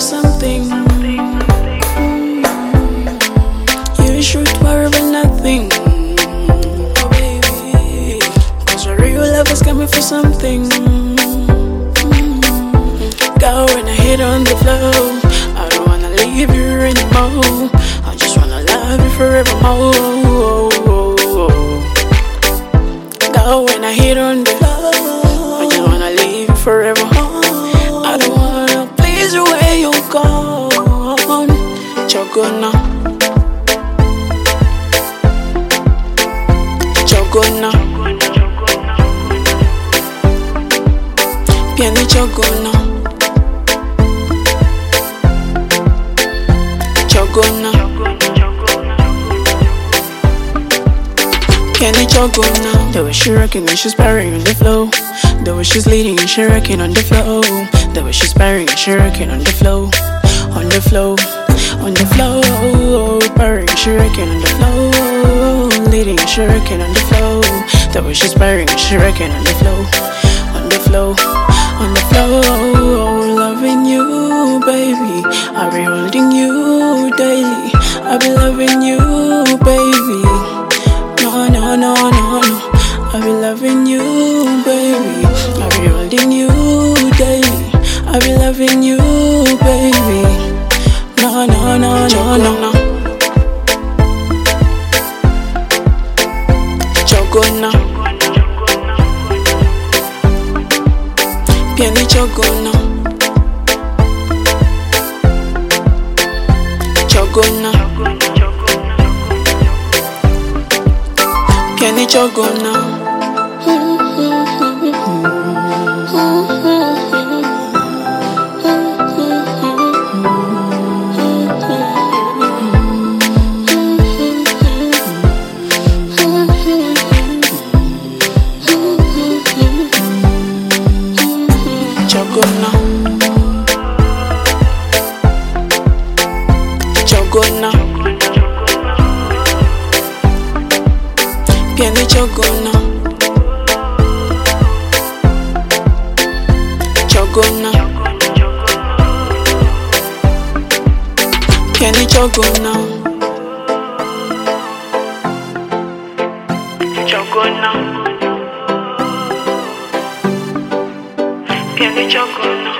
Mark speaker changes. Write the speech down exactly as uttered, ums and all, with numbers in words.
Speaker 1: for something. You should worry about nothing. Oh baby, cause a real love is coming for something. Go when I hit on the flow, I don't wanna leave you anymore. I just wanna love you forevermore. Go when I hit on the flow, I just wanna leave you forever. I don't wanna please the way you're gone. Chogona, Chogona, Piani Chogona, Chogona, Piani Chogona. The way she rocking and she's parrying on the flow. The way she's leading and she rocking on the flow. The way she's parrying and she rocking on the flow. On the flow, on the flow. Parrying and she rocking on the flow. Leading and she rocking on the flow. The way she's parrying and she rocking on the flow. On the flow, on the flow. Loving you, baby. I'll be holding you daily. I'll be loving you, baby. No, no, no, no, no. I'll be loving you, baby. I'll be holding you daily. I'll be loving you, baby. No, no, no, no, no. Chogona, Piani Chogona, Chogona, Piani Chogona. Chogona, Chogona, Piani Chogona, Chogona, Piani Chogona, Chogona, Piani Chogona.